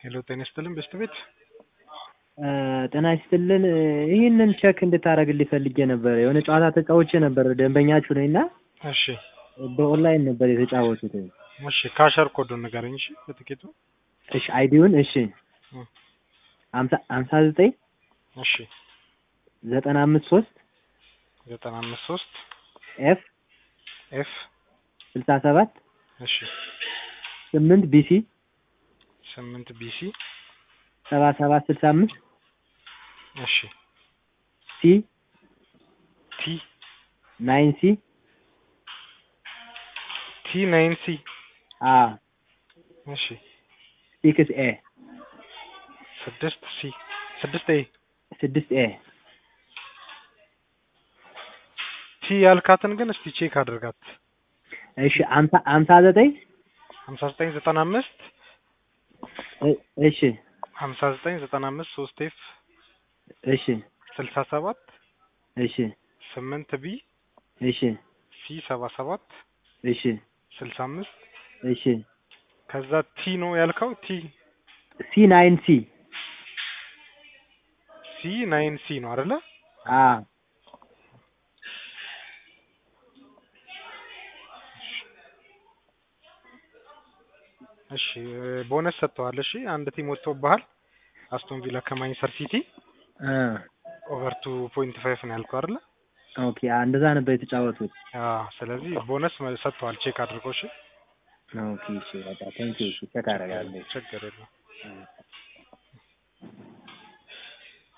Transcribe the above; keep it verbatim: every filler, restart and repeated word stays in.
ሄሎ ጤና ይስጥልን በስት ቤት ጤና ይስጥልን ይሄንን ቼክ እንድታረግልኝ ፈልጌ ነበር የሆነ ጨዋታ ተጫውቼ ነበር ደንበኛችሁ ነኝና እሺ በኦንላይን ነበር የተጫወቱት እሺ ካሸር ኮዱን ንገረኝ እሺ በትኬቱ እሺ አይዲውን እሺ ሃምሳ ዘጠኝ እሺ ዘጠና አምስት ሶስት ዘጠና አምስት ሶስት ኤፍ ኤፍ ስልሳ ሰባት እሺ ስምንት ቢሲ ስምንት ቢሲ ሰባ ሰባት ስልሳ አምስት እሺ ሲ ቲ ናይን ሲ ቲ ናይን ሲ አ እሺ ሲክስ ኤ ስድስት ሲ ስድስት ኤ ስድስት ኤ ቲ ያልካትን ግን እስቲ ቼክ አድርጋት እሺ ሃምሳ ዘጠኝ ሃምሳ ዘጠኝ ዘጠና አምስት እሺ ሃምሳ ዘጠኝ ዘጠና አምስት ሶስት ኤፍ እሺ ስልሳ ሰባት እሺ ስምንት ቢ እሺ ሲ ሰባ ሰባት እሺ ስልሳ አምስት እሺ ከዛ ቲ ነው ያልከው ቲ ሲ ናይን ሲ ሲ ናይን ሲ ነው አይደለ አ እሺ ቦነስ ሰጥቷል እሺ አንድ ቲም ወጥቶብሃል አስቶን ቪላ ከማንቸስተር ሲቲ አ ኦቨር two point five ነው ያልከው አይደለ ኦኬ እንደዛ ነበር የተጫወቱት አዎ ስለዚህ ቦነስ ሰጥቷል ቼክ አድርጎ እሺ ኦኬ እሺ በቃ ቴንክ ዩ ቼክ አደርጋለሁ ችግር የለውም